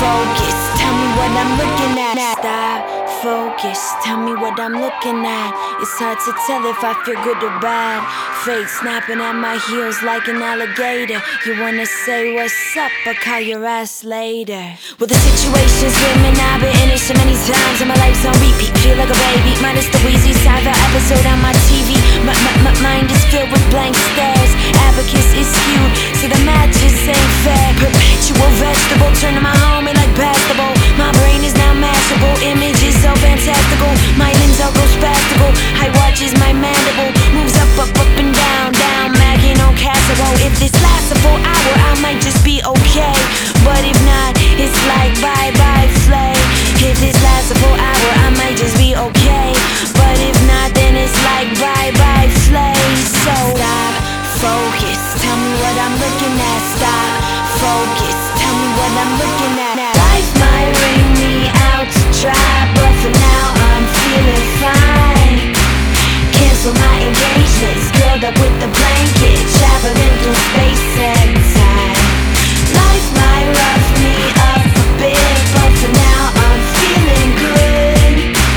focus, tell me what I'm looking at. Stop, focus, tell me what I'm looking at. It's hard to tell if I feel good or bad. Fate snapping at my heels like an alligator. You wanna say what's up, I'll call your ass later. Well, the situation's swimming, I've been in it so many times, and my life's on repeat, feel like a baby. Minus the wheezy side, the episode on my TV. My mind is filled with blank stares. Abacus is skewed, so the math just ain't fair. Perpetual vegetable, turning my homie like basketball. My brain is now masterful, images so fantastical. My limbs all go spastical, I watches my mandible. Moves up and down, magging on casserole. If this lasts a full hour, I might just be okay. But if not, it's like bye-bye flay. If this lasts a full hour, I might just be okay. But if not, then it's like bye-bye flay. So stop, focus, tell me what I'm looking at. Stop, focus, tell me what I'm looking at. Life might ring me out to try, but for now I'm feeling fine. Cancel my engagements, curled up with the blanket, traveling through space and time. Life might rough me up a bit, but for now I'm feeling good.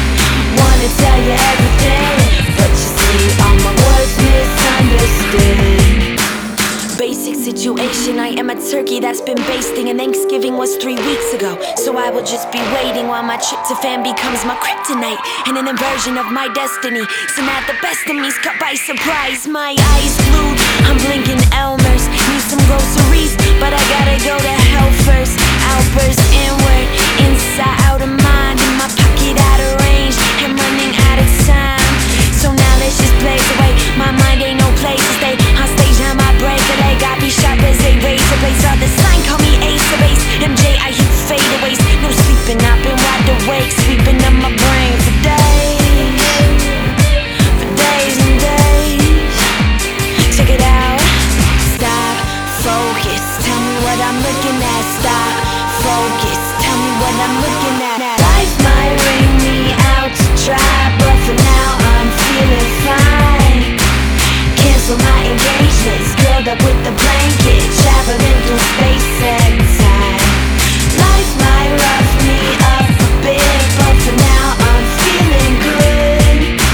Wanna tell you everything, but you see all my words misunderstood. Basic situation, I am a turkey that's been basting, and Thanksgiving was 3 weeks ago. So I will just be waiting while my tryptophan becomes my kryptonite, and an inversion of my destiny. So now the best of me's caught by surprise. My eyes glued, I'm blinking Elmer's. Need some groceries, but I gotta go to hell first. Outburst inward, inside out of mind, in my pocket out of range, and running out of time. So now let's just blaze away. My mind ain't no place to stay. On stage I might break a leg, I be sharp as a razor blade. Saw the sign, call me Ace of Base. MJ, I hit fadeaways. No sleeping, I've been wide awake, sweeping up my brain for days, for days and days. Check it out. Stop, focus, tell me what I'm looking at. Stop, focus, tell me what I'm looking at. Life might ring me out to try, but for now I'm feeling fine. Cancel my engagements, curled up with the blanket, traveling through space and time. Life might rough me up a bit, but for now I'm feeling good.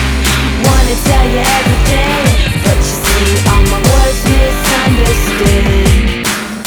Wanna tell you everything, but you see all my words misunderstood.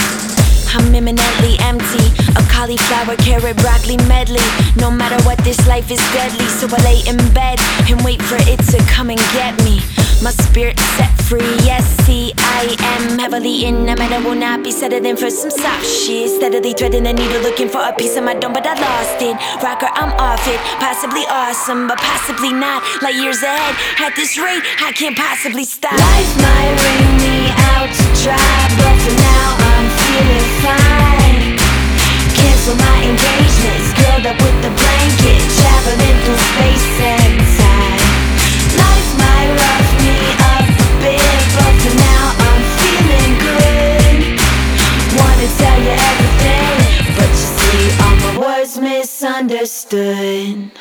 I'm imminently empty, a cauliflower, carrot, broccoli medley. No matter what, this life is deadly, so I lay in bed and wait for it to come and get me. My spirit set free, yes, see, I am heavily in. A matter will not be settling for some soft shit. Steadily threading the needle, looking for a piece of my dome, but I lost it. Rocker, I'm off it, possibly awesome, but possibly not. Like years ahead, at this rate, I can't possibly stop. Life might ring me out to try, but for now I'm feeling fine. Cancel my engagements, curled up with the blanket, traveling through space and time. Life might rough me up a bit, but for now I'm feeling good. Wanna tell you everything, but you see all my words misunderstood.